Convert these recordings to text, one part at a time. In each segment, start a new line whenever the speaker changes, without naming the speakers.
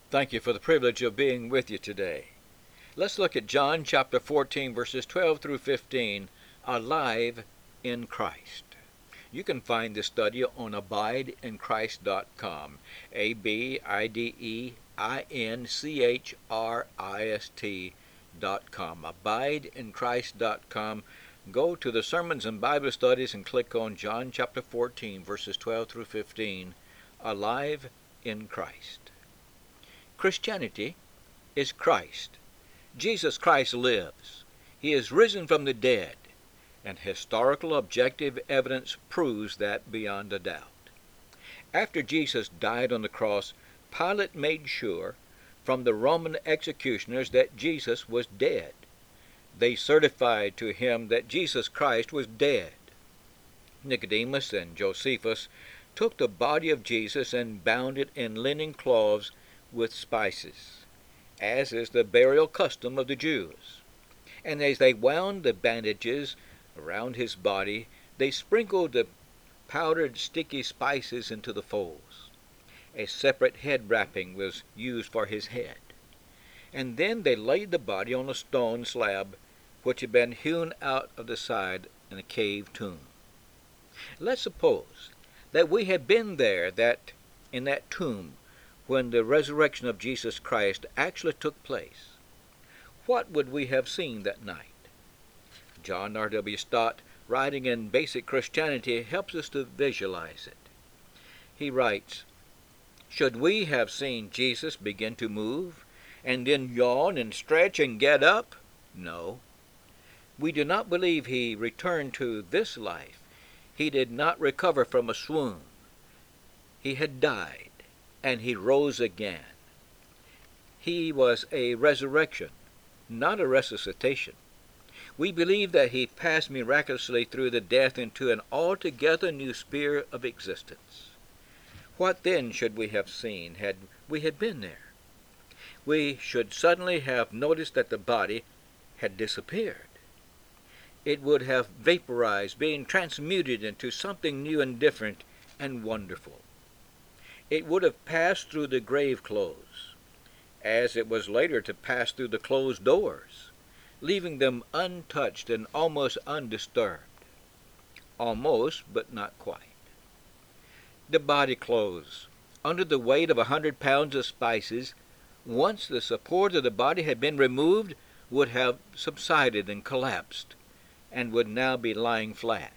Thank you for the privilege of being with you today. Let's look at John chapter 14, verses 12 through 15, Alive in Christ. You can find this study on abideinchrist.com, abideinchrist.com, abideinchrist.com. Go to the Sermons and Bible Studies and click on John chapter 14, verses 12 through 15, Alive in Christ. Christianity is Christ. Jesus Christ lives. He is risen from the dead, and historical objective evidence proves that beyond a doubt. After Jesus died on the cross, Pilate made sure from the Roman executioners that Jesus was dead. They certified to him that Jesus Christ was dead. Nicodemus and Josephus took the body of Jesus and bound it in linen cloths with spices, as is the burial custom of the Jews. And as they wound the bandages around his body, they sprinkled the powdered sticky spices into the folds. A separate head wrapping was used for his head. And then they laid the body on a stone slab which had been hewn out of the side in a cave tomb. Let's suppose that we had been there, that in that tomb, when the resurrection of Jesus Christ actually took place. What would we have seen that night? John R.W. Stott, writing in Basic Christianity, helps us to visualize it. He writes, "Should we have seen Jesus begin to move, and then yawn and stretch and get up? No. We do not believe he returned to this life. He did not recover from a swoon. He had died, and he rose again. He was a resurrection, not a resuscitation. We believe that he passed miraculously through the death into an altogether new sphere of existence. What then should we have seen had we had been there? We should suddenly have noticed that the body had disappeared. It would have vaporized, being transmuted into something new and different and wonderful. It would have passed through the grave clothes, as it was later to pass through the closed doors, leaving them untouched and almost undisturbed. Almost, but not quite. The body clothes, under the weight of 100 pounds of spices, once the support of the body had been removed, would have subsided and collapsed, and would now be lying flat.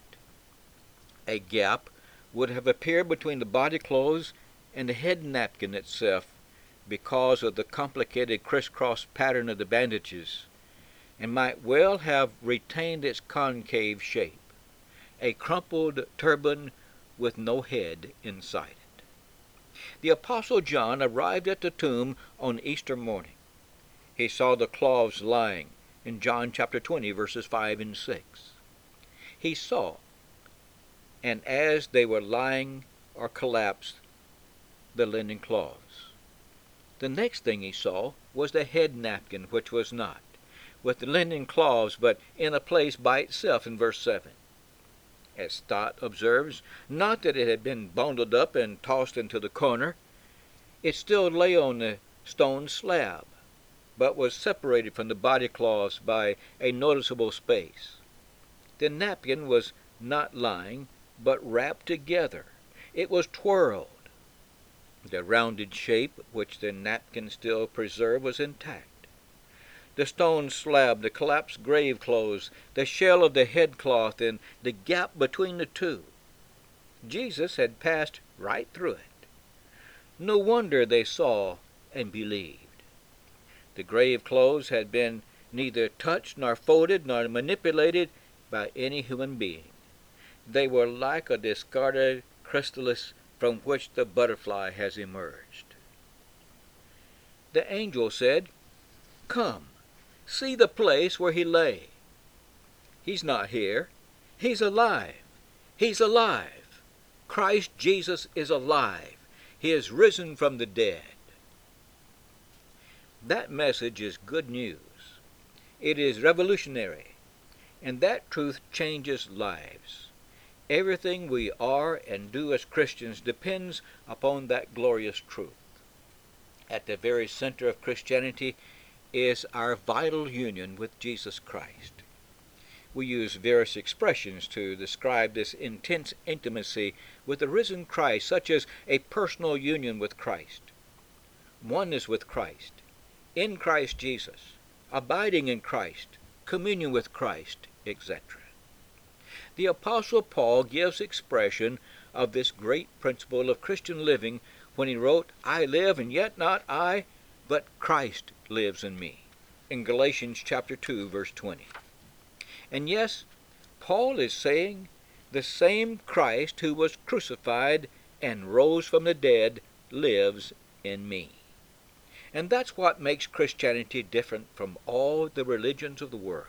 A gap would have appeared between the body clothes and the head napkin itself because of the complicated crisscross pattern of the bandages, and might well have retained its concave shape, a crumpled turban with no head inside it. The Apostle John arrived at the tomb on Easter morning. He saw the cloths lying in John chapter 20, verses 5 and 6. He saw, and as they were lying or collapsed, the linen cloths. The next thing he saw was the head napkin, which was not, with the linen cloths, but in a place by itself in verse 7. As Stott observes, not that it had been bundled up and tossed into the corner. It still lay on the stone slab, but was separated from the body cloths by a noticeable space. The napkin was not lying, but wrapped together. It was twirled. The rounded shape which the napkin still preserved was intact. The stone slab, the collapsed grave clothes, the shell of the headcloth, and the gap between the two. Jesus had passed right through it. No wonder they saw and believed. The grave clothes had been neither touched nor folded nor manipulated by any human being. They were like a discarded chrysalis from which the butterfly has emerged. The angel said, "Come, see the place where he lay. He's not here. He's alive. He's alive. Christ Jesus is alive. He is risen from the dead." That message is good news. It is revolutionary, and that truth changes lives. Everything we are and do as Christians depends upon that glorious truth. At the very center of Christianity is our vital union with Jesus Christ. We use various expressions to describe this intense intimacy with the risen Christ, such as a personal union with Christ, oneness with Christ, in Christ Jesus, abiding in Christ, communion with Christ, etc. The Apostle Paul gives expression of this great principle of Christian living when he wrote, "I live, and yet not I, but Christ lives in me," in Galatians chapter 2, verse 20. And yes, Paul is saying the same Christ who was crucified and rose from the dead lives in me. And that's what makes Christianity different from all the religions of the world.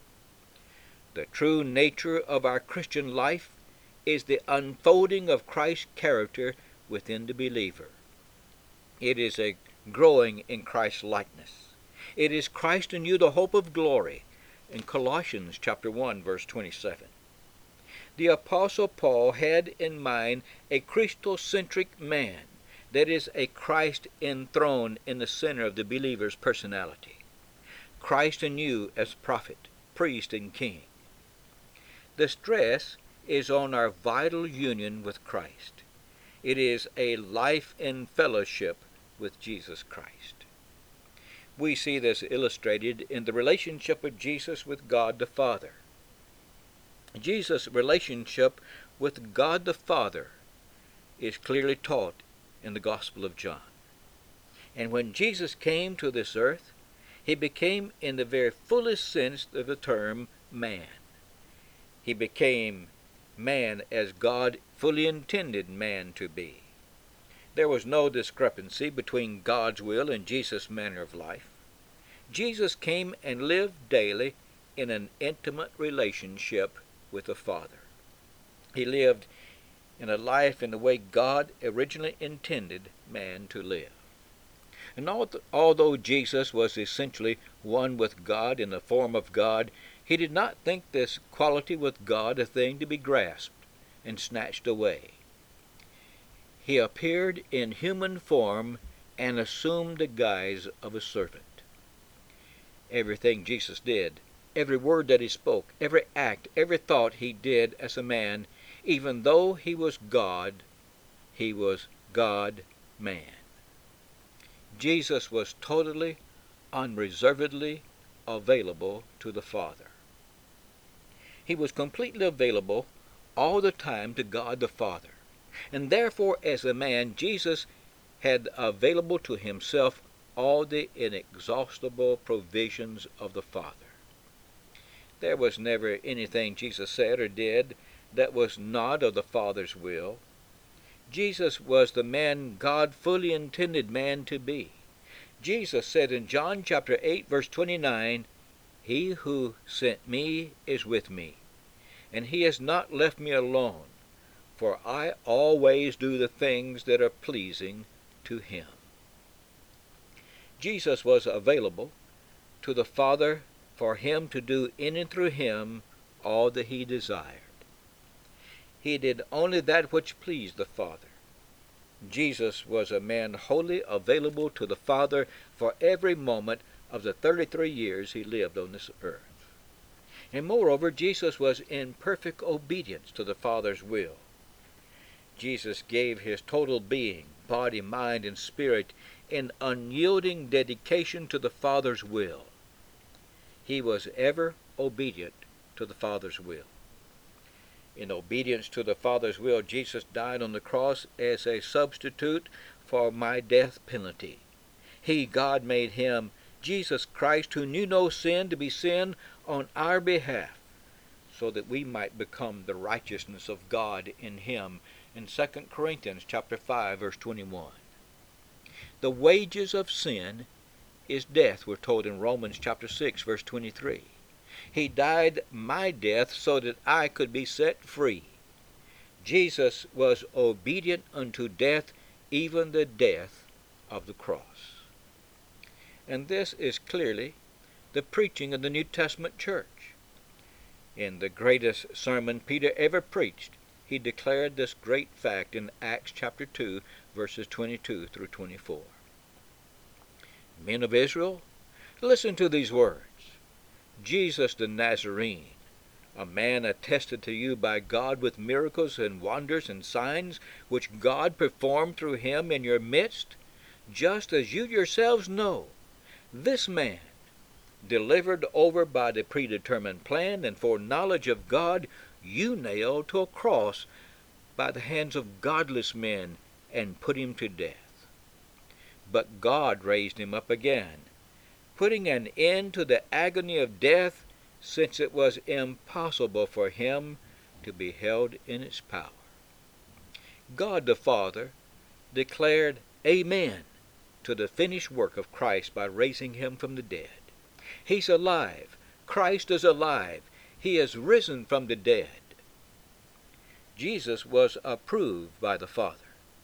The true nature of our Christian life is the unfolding of Christ's character within the believer. It is a growing in Christ's likeness. It is Christ in you, the hope of glory, in Colossians chapter 1, verse 27. The Apostle Paul had in mind a Christocentric man, that is, a Christ enthroned in the center of the believer's personality. Christ in you as prophet, priest, and king. The stress is on our vital union with Christ. It is a life in fellowship with Jesus Christ. We see this illustrated in the relationship of Jesus with God the Father. Jesus' relationship with God the Father is clearly taught in the Gospel of John. And when Jesus came to this earth, he became, in the very fullest sense of the term, man. He became man as God fully intended man to be. There was no discrepancy between God's will and Jesus' manner of life. Jesus came and lived daily in an intimate relationship with the Father. He lived in a life in the way God originally intended man to live. And although Jesus was essentially one with God in the form of God, he did not think this quality with God a thing to be grasped and snatched away. He appeared in human form and assumed the guise of a servant. Everything Jesus did, every word that he spoke, every act, every thought he did as a man, even though he was God man. Jesus was totally, unreservedly available to the Father. He was completely available all the time to God the Father. And therefore, as a man, Jesus had available to himself all the inexhaustible provisions of the Father. There was never anything Jesus said or did that was not of the Father's will. Jesus was the man God fully intended man to be. Jesus said in John chapter 8, verse 29, "He who sent me is with me, and he has not left me alone, for I always do the things that are pleasing to him." Jesus was available to the Father for him to do in and through him all that he desired. He did only that which pleased the Father. Jesus was a man wholly available to the Father for every moment of the 33 years he lived on this earth. And moreover, Jesus was in perfect obedience to the Father's will. Jesus gave his total being, body, mind, and spirit in unyielding dedication to the Father's will. He was ever obedient to the Father's will. In obedience to the Father's will, Jesus died on the cross as a substitute for my death penalty. He, God, made him, Jesus Christ, who knew no sin, to be sin on our behalf, so that we might become the righteousness of God in him, in 2 Corinthians chapter 5, verse 21. The wages of sin is death, we're told in Romans chapter 6, verse 23. He died my death so that I could be set free. Jesus was obedient unto death, even the death of the cross. And this is clearly the preaching of the New Testament church. In the greatest sermon Peter ever preached, he declared this great fact in Acts chapter 2, verses 22 through 24. Men of Israel, listen to these words. Jesus the Nazarene, a man attested to you by God with miracles and wonders and signs which God performed through him in your midst, just as you yourselves know, this man, delivered over by the predetermined plan and foreknowledge of God, you nailed to a cross by the hands of godless men and put him to death. But God raised him up again, putting an end to the agony of death, since it was impossible for him to be held in its power. God the Father declared Amen to the finished work of Christ by raising him from the dead. He's alive. Christ is alive. He is risen from the dead. Jesus was approved by the Father.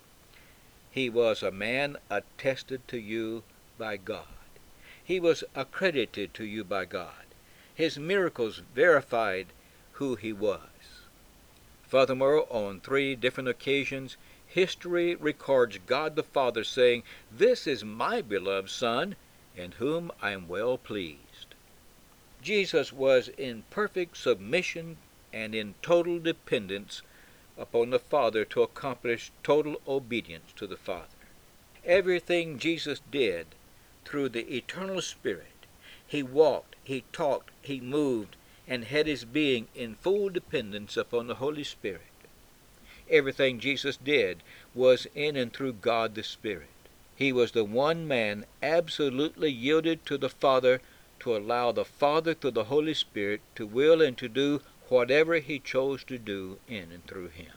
He was a man attested to you by God. He was accredited to you by God. His miracles verified who he was. Furthermore, on 3 different occasions, history records God the Father saying, "This is my beloved Son, in whom I am well pleased." Jesus was in perfect submission and in total dependence upon the Father to accomplish total obedience to the Father. Everything Jesus did through the eternal Spirit, he walked, he talked, he moved, and had his being in full dependence upon the Holy Spirit. Everything Jesus did was in and through God the Spirit. He was the one man absolutely yielded to the Father to allow the Father through the Holy Spirit to will and to do whatever he chose to do in and through him.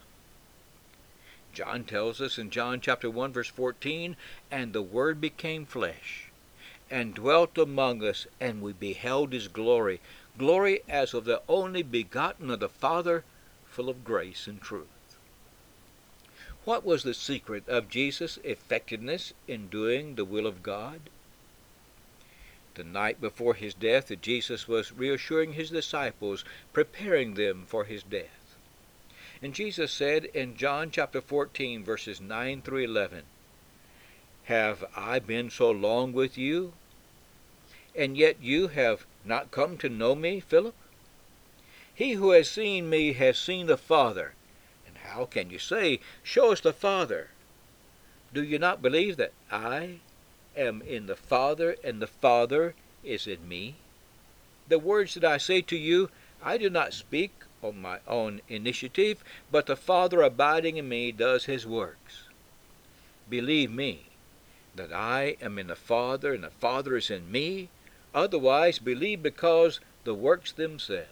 John tells us in John chapter 1 verse 14, "And the Word became flesh, and dwelt among us, and we beheld his glory, glory as of the only begotten of the Father, full of grace and truth." What was the secret of Jesus' effectiveness in doing the will of God? The night before his death, Jesus was reassuring his disciples, preparing them for his death. And Jesus said in John chapter 14, verses 9 through 11, "Have I been so long with you, and yet you have not come to know me, Philip? He who has seen me has seen the Father. And how can you say, 'Show us the Father'? Do you not believe that I am in the Father, and the Father is in me? The words that I say to you, I do not speak on my own initiative, but the Father abiding in me does his works. Believe me, that I am in the Father, and the Father is in me. Otherwise, believe because the works themselves."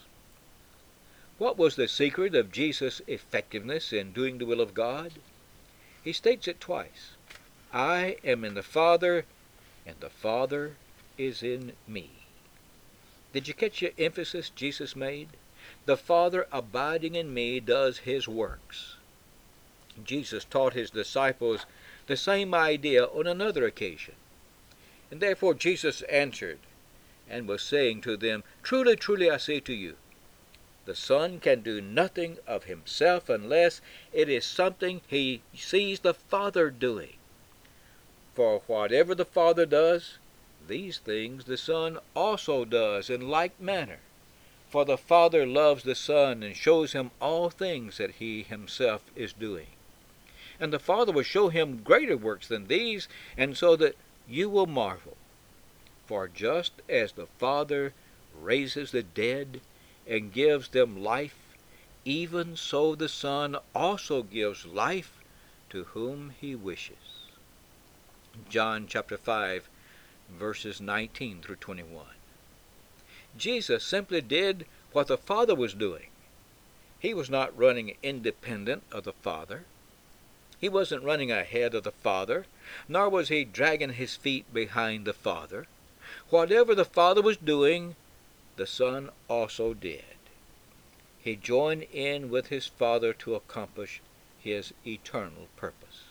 What was the secret of Jesus' effectiveness in doing the will of God? He states it twice. "I am in the Father, and the Father is in me." Did you catch the emphasis Jesus made? The Father abiding in me does his works. Jesus taught his disciples the same idea on another occasion. And therefore Jesus answered and was saying to them, "Truly, truly, I say to you, the Son can do nothing of himself unless it is something he sees the Father doing. For whatever the Father does, these things the Son also does in like manner. For the Father loves the Son and shows him all things that he himself is doing. And the Father will show him greater works than these, and so that you will marvel. For just as the Father raises the dead and gives them life, even so the Son also gives life to whom he wishes." John chapter 5, verses 19 through 21. Jesus simply did what the Father was doing. He was not running independent of the Father. He wasn't running ahead of the Father, nor was he dragging his feet behind the Father. Whatever the Father was doing, the Son also did. He joined in with his Father to accomplish his eternal purpose.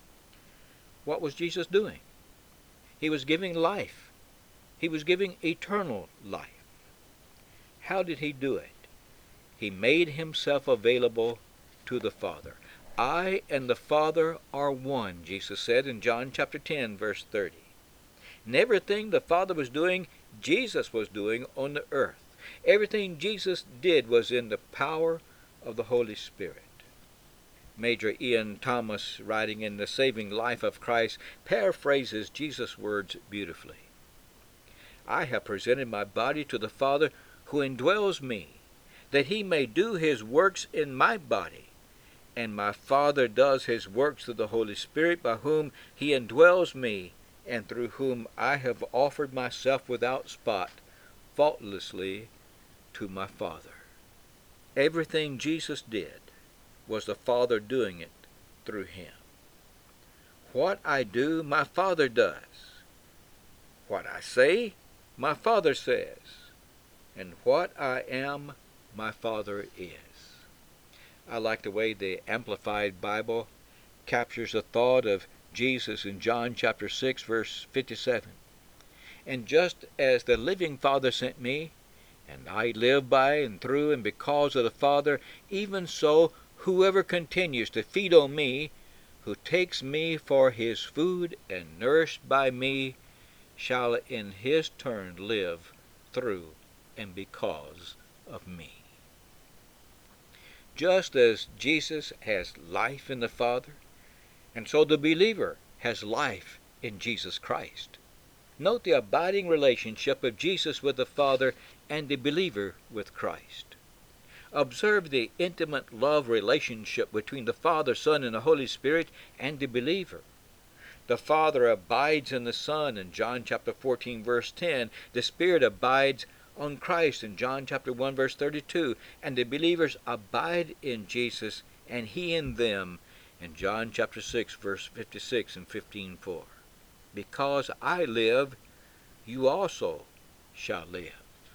What was Jesus doing? He was giving life. He was giving eternal life. How did he do it? He made himself available to the Father. "I and the Father are one," Jesus said in John chapter 10, verse 30. And everything the Father was doing, Jesus was doing on the earth. Everything Jesus did was in the power of the Holy Spirit. Major Ian Thomas, writing in The Saving Life of Christ, paraphrases Jesus' words beautifully. I have presented my body to the Father who indwells me, that he may do his works in my body. And my Father does his works through the Holy Spirit, by whom he indwells me, and through whom I have offered myself without spot, faultlessly, to my Father. Everything Jesus did was the Father doing it through him. What I do, my Father does. What I say, my Father says. And what I am, my Father is. I like the way the Amplified Bible captures the thought of Jesus in John chapter 6, verse 57. And just as the living Father sent me, and I live by and through and because of the Father, even so whoever continues to feed on me, who takes me for his food and nourished by me, shall in his turn live through and because of me. Just as Jesus has life in the Father, and so the believer has life in Jesus Christ. Note the abiding relationship of Jesus with the Father and the believer with Christ. Observe the intimate love relationship between the Father, Son, and the Holy Spirit and the believer. The Father abides in the Son in John chapter 14, verse 10. The Spirit abides on Christ in John chapter 1, verse 32. And the believers abide in Jesus, and he in them in John chapter 6, verse 56 and 15:4. Because I live, you also shall live.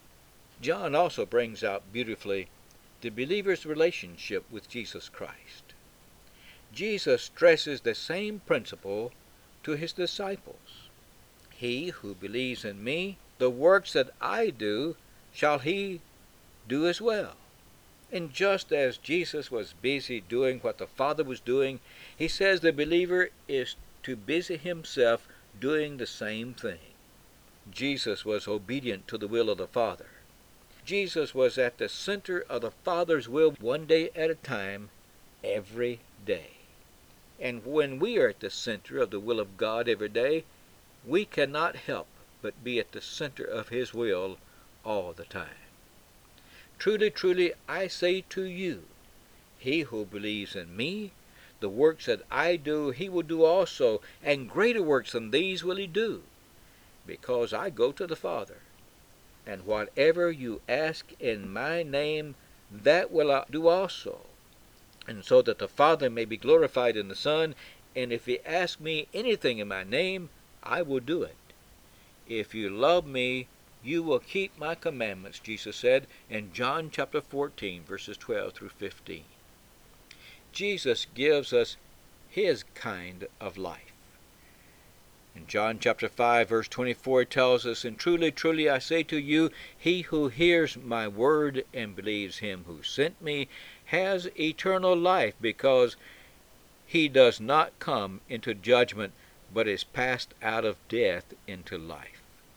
John also brings out beautifully the believer's relationship with Jesus Christ. Jesus stresses the same principle to his disciples. He who believes in me, the works that I do, shall he do as well. And just as Jesus was busy doing what the Father was doing, he says the believer is to busy himself doing the same thing. Jesus was obedient to the will of the Father. Jesus was at the center of the Father's will one day at a time, every day. And when we are at the center of the will of God every day, we cannot help but be at the center of his will all the time. Truly, truly, I say to you, he who believes in me, the works that I do, he will do also, and greater works than these will he do, because I go to the Father. And whatever you ask in my name, that will I do also, and so that the Father may be glorified in the Son. And if you ask me anything in my name, I will do it. If you love me, you will keep my commandments, Jesus said in John chapter 14, verses 12 through 15. Jesus gives us his kind of life. In John chapter 5, verse 24, it tells us, And truly, truly, I say to you, he who hears my word and believes him who sent me has eternal life, because he does not come into judgment, but is passed out of death into life.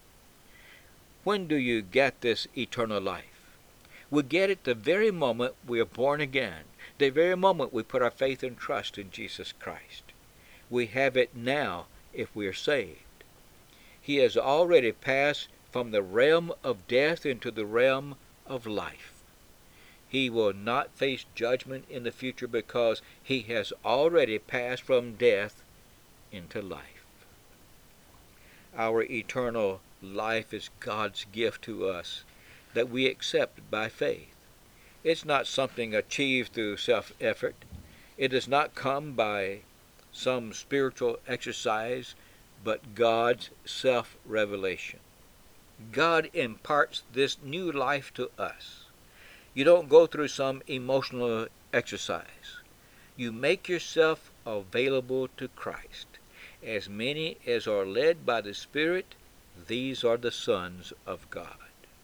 When do you get this eternal life? We get it the very moment we are born again, the very moment we put our faith and trust in Jesus Christ. We have it now if we are saved. He has already passed from the realm of death into the realm of life. He will not face judgment in the future because he has already passed from death into life. Our eternal life is God's gift to us that we accept by faith. It's not something achieved through self-effort. It does not come by some spiritual exercise, but God's self-revelation. God imparts this new life to us. You don't go through some emotional exercise. You make yourself available to Christ. As many as are led by the Spirit, these are the sons of God.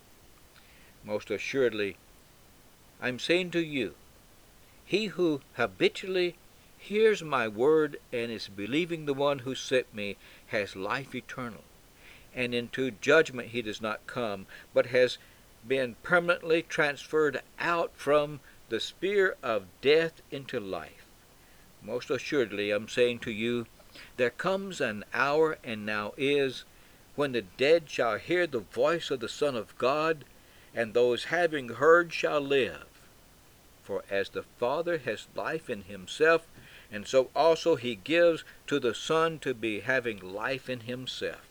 Most assuredly, I'm saying to you, he who habitually hears my word and is believing the one who sent me has life eternal. and into judgment he does not come, but has been permanently transferred out from the sphere of death into life. Most assuredly, I'm saying to you, there comes an hour, and now is, when the dead shall hear the voice of the Son of God, and those having heard shall live. For as the Father has life in himself, and so also he gives to the Son to be having life in himself.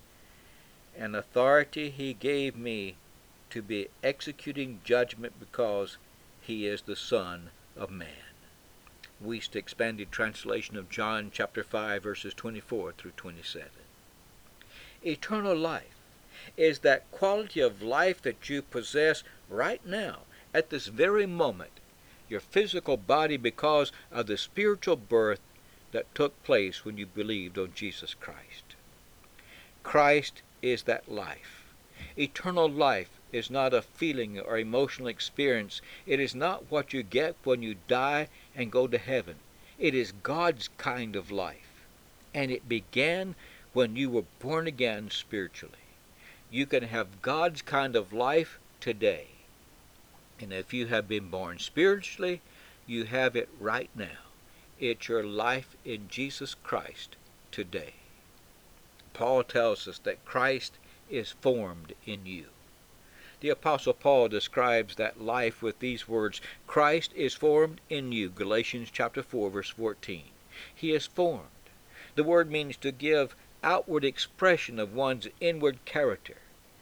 And authority he gave me to be executing judgment, because he is the Son of Man. Wuest Expanded Translation of John chapter 5, verses 24 through 27. Eternal life is that quality of life that you possess right now, at this very moment, your physical body, because of the spiritual birth that took place when you believed on Jesus Christ. Christ is that life. Eternal life is not a feeling or emotional experience. It is not what you get when you die and go to heaven. It is God's kind of life. And it began when you were born again spiritually. You can have God's kind of life today. And if you have been born spiritually, you have it right now. It's your life in Jesus Christ today. Paul tells us that Christ is formed in you. The Apostle Paul describes that life with these words, Christ is formed in you, Galatians chapter 4, verse 14. He is formed. The word means to give outward expression of one's inward character.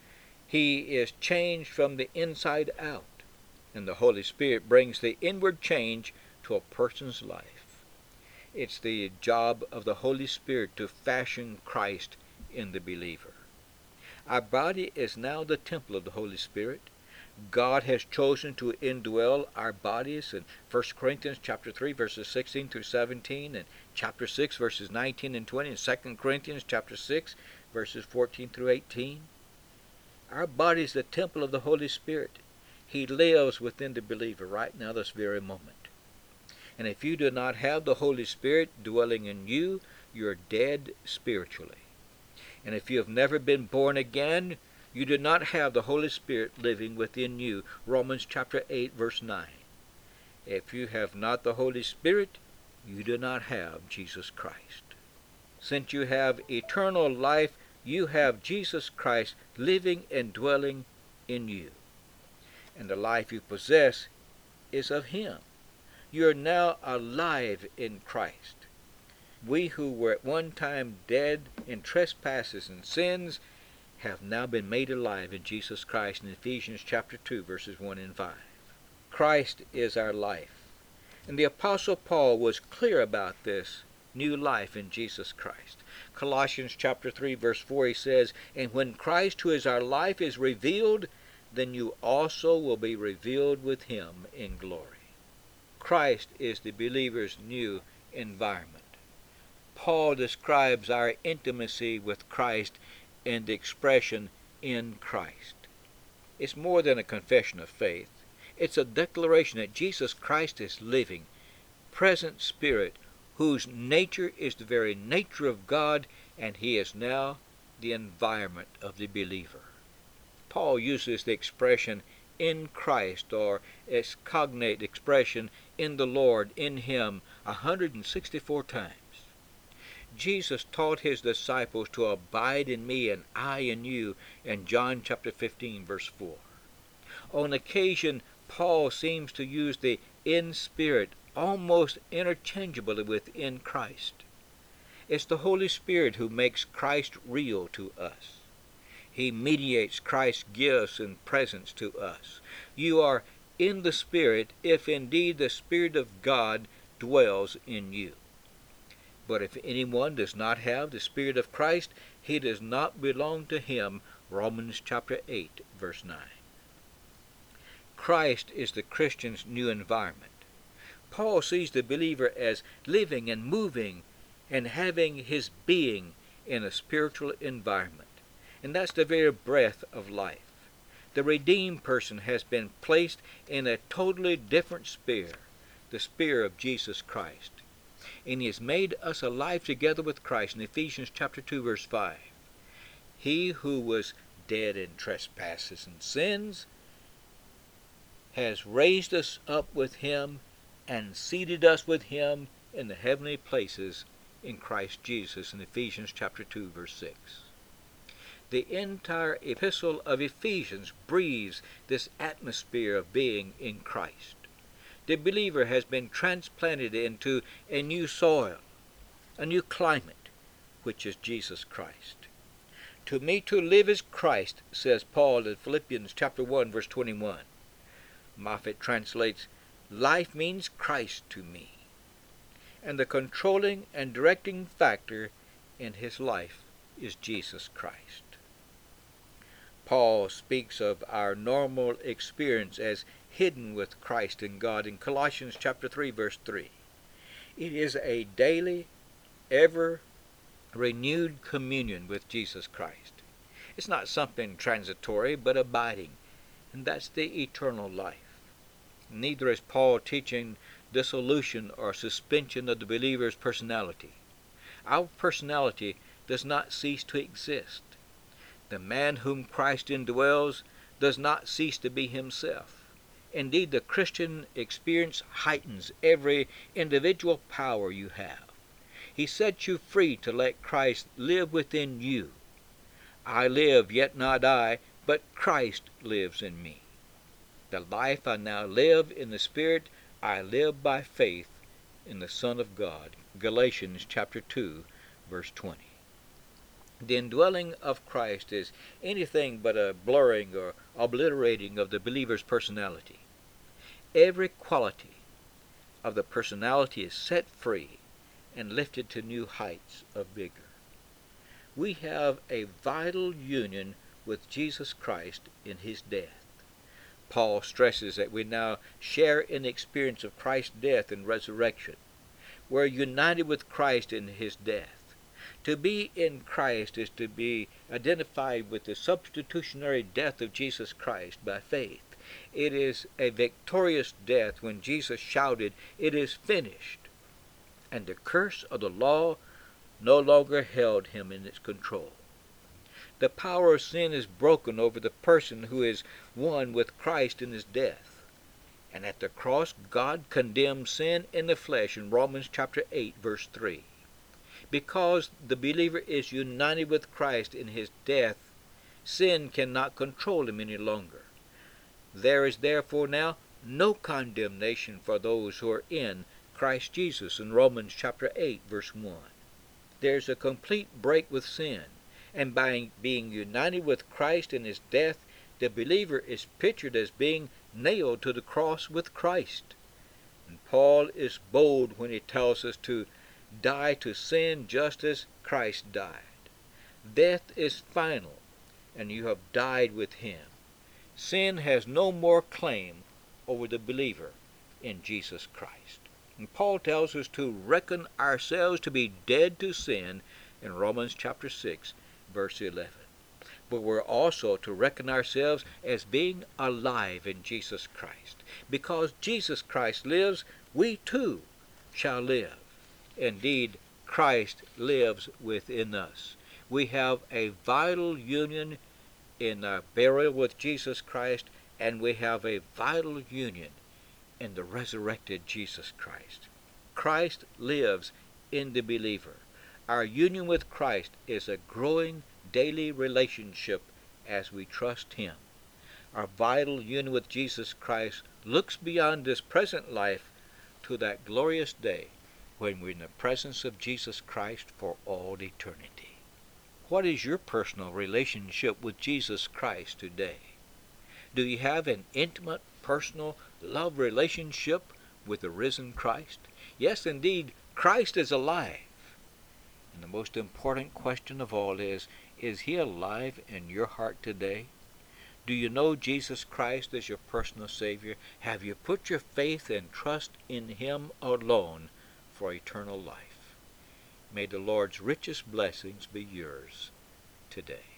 He is changed from the inside out, and the Holy Spirit brings the inward change to a person's life. It's the job of the Holy Spirit to fashion Christ in the believer. Our body is now the temple of the Holy Spirit. God has chosen to indwell our bodies in 1 Corinthians chapter 3, verses 16 through 17, and chapter 6, verses 19 and 20, and 2 Corinthians chapter 6, verses 14 through 18. Our body is the temple of the Holy Spirit. He lives within the believer right now, this very moment. And if you do not have the Holy Spirit dwelling in you, you're dead spiritually. And if you have never been born again, you do not have the Holy Spirit living within you. Romans chapter 8, verse 9. If you have not the Holy Spirit, you do not have Jesus Christ. Since you have eternal life, you have Jesus Christ living and dwelling in you. And the life you possess is of Him. You are now alive in Christ. We who were at one time dead in trespasses and sins have now been made alive in Jesus Christ in Ephesians chapter 2, verses 1 and 5. Christ is our life. And the Apostle Paul was clear about this new life in Jesus Christ. Colossians chapter 3, verse 4, he says, "And when Christ, who is our life, is revealed, then you also will be revealed with him in glory." Christ is the believer's new environment. Paul describes our intimacy with Christ in the expression, "in Christ." It's more than a confession of faith. It's a declaration that Jesus Christ is living, present Spirit, whose nature is the very nature of God, and He is now the environment of the believer. Paul uses the expression, "in Christ," or its cognate expression, "in the Lord," "in Him," 164 times. Jesus taught His disciples to abide in me and I in you in John chapter 15, verse 4. On occasion, Paul seems to use the "in Spirit" almost interchangeably with "in Christ." It's the Holy Spirit who makes Christ real to us. He mediates Christ's gifts and presence to us. You are in the Spirit if indeed the Spirit of God dwells in you. But if anyone does not have the Spirit of Christ, he does not belong to Him. Romans chapter 8, verse 9. Christ is the Christian's new environment. Paul sees the believer as living and moving and having his being in a spiritual environment. And that's the very breath of life. The redeemed person has been placed in a totally different sphere, the sphere of Jesus Christ. And He has made us alive together with Christ in Ephesians chapter 2, verse 5. He who was dead in trespasses and sins has raised us up with him and seated us with him in the heavenly places in Christ Jesus in Ephesians chapter 2 verse 6. The entire epistle of Ephesians breathes this atmosphere of being in Christ. The believer has been transplanted into a new soil, a new climate, which is Jesus Christ. To me to live is Christ, says Paul in Philippians chapter 1 verse 21. Moffat translates, life means Christ to me. And the controlling and directing factor in his life is Jesus Christ. Paul speaks of our normal experience as hidden with Christ in God in Colossians chapter 3 verse 3. It is a daily, ever renewed communion with Jesus Christ. It's not something transitory but abiding, and that's the eternal life. Neither is Paul teaching dissolution or suspension of the believer's personality. Our personality does not cease to exist. The man whom Christ indwells does not cease to be himself. Indeed, the Christian experience heightens every individual power you have. He sets you free to let Christ live within you. I live, yet not I, but Christ lives in me. The life I now live in the Spirit, I live by faith in the Son of God. Galatians chapter 2, verse 20. The indwelling of Christ is anything but a blurring or obliterating of the believer's personality. Every quality of the personality is set free and lifted to new heights of vigor. We have a vital union with Jesus Christ in his death. Paul stresses that we now share in the experience of Christ's death and resurrection. We're united with Christ in his death. To be in Christ is to be identified with the substitutionary death of Jesus Christ by faith. It is a victorious death when Jesus shouted, "It is finished," and the curse of the law no longer held him in its control. The power of sin is broken over the person who is one with Christ in his death. And at the cross, God condemned sin in the flesh in Romans chapter 8, verse 3. Because the believer is united with Christ in his death, sin cannot control him any longer. There is therefore now no condemnation for those who are in Christ Jesus in Romans chapter 8, verse 1. There's a complete break with sin, and by being united with Christ in his death, the believer is pictured as being nailed to the cross with Christ. And Paul is bold when he tells us to die to sin just as Christ died. Death is final, and you have died with him. Sin has no more claim over the believer in Jesus Christ. And Paul tells us to reckon ourselves to be dead to sin in Romans chapter 6, verse 11. But we're also to reckon ourselves as being alive in Jesus Christ. Because Jesus Christ lives, we too shall live. Indeed, Christ lives within us. We have a vital union in our burial with Jesus Christ, and we have a vital union in the resurrected Jesus Christ. Christ lives in the believer. Our union with Christ is a growing daily relationship as we trust him. Our vital union with Jesus Christ looks beyond this present life to that glorious day when we're in the presence of Jesus Christ for all eternity. What is your personal relationship with Jesus Christ today? Do you have an intimate, personal, love relationship with the risen Christ? Yes, indeed, Christ is alive. And the most important question of all is he alive in your heart today? Do you know Jesus Christ as your personal Savior? Have you put your faith and trust in him alone for eternal life? May the Lord's richest blessings be yours today.